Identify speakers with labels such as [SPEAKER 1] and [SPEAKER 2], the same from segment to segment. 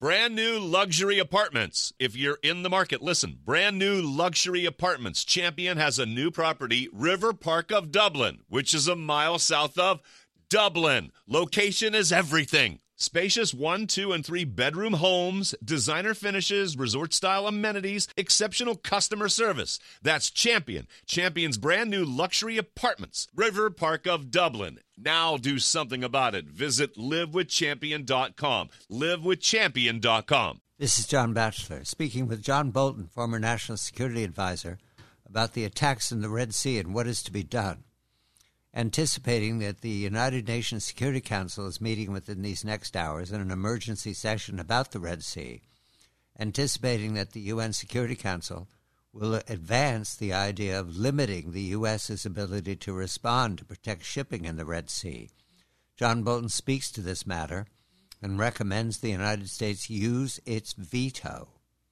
[SPEAKER 1] Brand new luxury apartments. If you're in the market, listen. Brand new luxury apartments. Champion has a new property, River Park of Dublin, which is a mile south of Dublin. Location is everything. Spacious 1, 2, and 3 bedroom homes, designer finishes, resort-style amenities, exceptional customer service. That's Champion. Champion's brand new luxury apartments, River Park of Dublin. Now do something about it. Visit livewithchampion.com. Livewithchampion.com.
[SPEAKER 2] This is John Batchelor speaking with John Bolton, former National Security Advisor, about the attacks in the Red Sea and what is to be done. Anticipating that the United Nations Security Council is meeting within these next hours in an emergency session about the Red Sea, anticipating that the UN Security Council will advance the idea of limiting the U.S.'s ability to respond to protect shipping in the Red Sea. John Bolton speaks to this matter and recommends the United States use its veto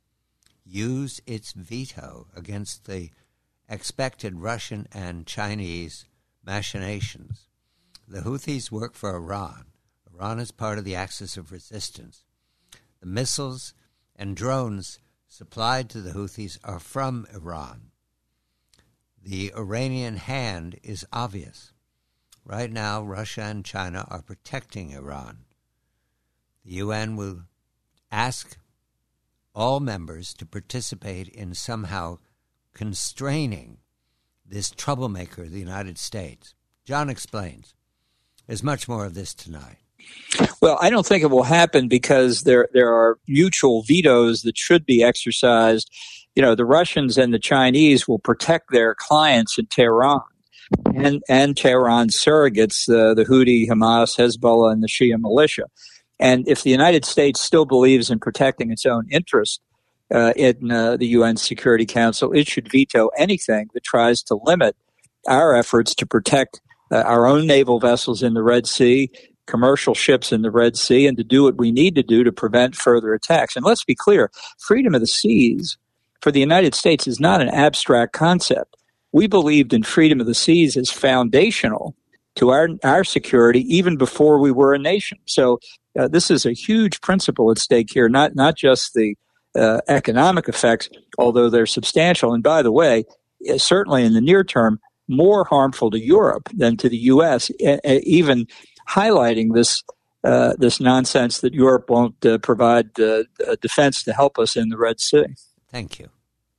[SPEAKER 2] against the expected Russian and Chinese machinations. The Houthis work for Iran. Iran is part of the Axis of Resistance. The missiles and drones supplied to the Houthis are from Iran. The Iranian hand is obvious. Right now, Russia and China are protecting Iran. The UN will ask all members to participate in somehow constraining this troublemaker, the United States. John explains. There's much more of this tonight.
[SPEAKER 3] Well, I don't think it will happen because there are mutual vetoes that should be exercised. You know, the Russians and the Chinese will protect their clients in Tehran and Tehran's surrogates, the Houthi, Hamas, Hezbollah, and the Shia militia. And if the United States still believes in protecting its own interest in the UN Security Council, it should veto anything that tries to limit our efforts to protect our own naval vessels in the Red Sea, commercial ships in the Red Sea, and to do what we need to do to prevent further attacks. And let's be clear, freedom of the seas for the United States is not an abstract concept. We believed in freedom of the seas as foundational to our security even before we were a nation. So this is a huge principle at stake here, not just the economic effects, although they're substantial. And by the way, certainly in the near term, more harmful to Europe than to the U.S., even highlighting this nonsense that Europe won't provide defense to help us in the Red Sea.
[SPEAKER 2] Thank you.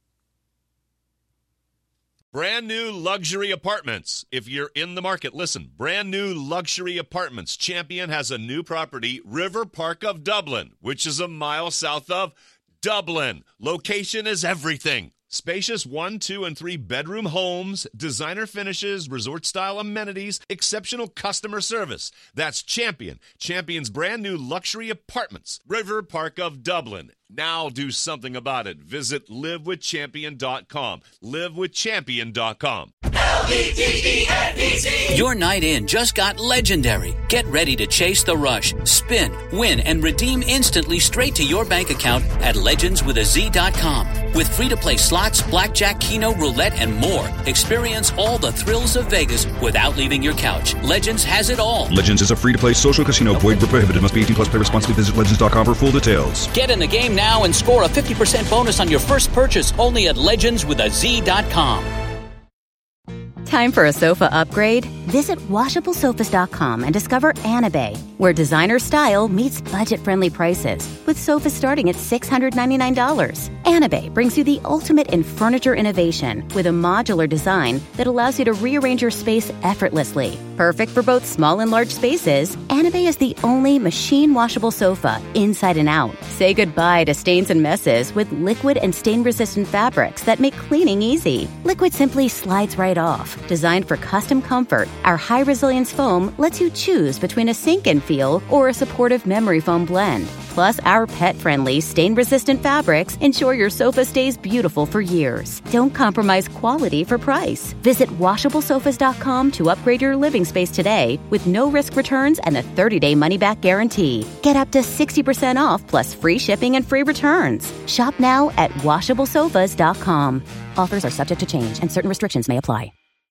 [SPEAKER 1] Brand new luxury apartments. If you're in the market, listen. Brand new luxury apartments. Champion has a new property, River Park of Dublin, which is a mile south of Dublin. Location is everything. Spacious 1, 2, and 3 bedroom homes, designer finishes, resort-style amenities, exceptional customer service. That's Champion. Champion's brand new luxury apartments, River Park of Dublin. Now do something about it. Visit livewithchampion.com. Livewithchampion.com.
[SPEAKER 4] LVTENEZ. Your night in just got legendary. Get ready to chase the rush, spin, win, and redeem instantly straight to your bank account at legendswithaz.com. With free-to-play slots, blackjack, keno, roulette, and more. Experience all the thrills of Vegas without leaving your couch. Legends has it all.
[SPEAKER 5] Legends is a free-to-play social casino. Void where prohibited. Must be 18 plus. Play responsibly. Visit legends.com for full details.
[SPEAKER 4] Get in the game now and score a 50% bonus on your first purchase only at legendswithaz.com.
[SPEAKER 6] Time for a sofa upgrade? Visit WashableSofas.com and discover Anabay, where designer style meets budget-friendly prices, with sofas starting at $699. Anabay brings you the ultimate in furniture innovation with a modular design that allows you to rearrange your space effortlessly. Perfect for both small and large spaces, Anabay is the only machine-washable sofa inside and out. Say goodbye to stains and messes with liquid and stain-resistant fabrics that make cleaning easy. Liquid simply slides right off. Designed for custom comfort, our high-resilience foam lets you choose between a sink-in feel or a supportive memory foam blend. Plus, our pet-friendly, stain-resistant fabrics ensure your sofa stays beautiful for years. Don't compromise quality for price. Visit WashableSofas.com to upgrade your living space today with no-risk returns and a 30-day money-back guarantee. Get up to 60% off plus free shipping and free returns. Shop now at WashableSofas.com. Offers are subject to change and certain restrictions may apply.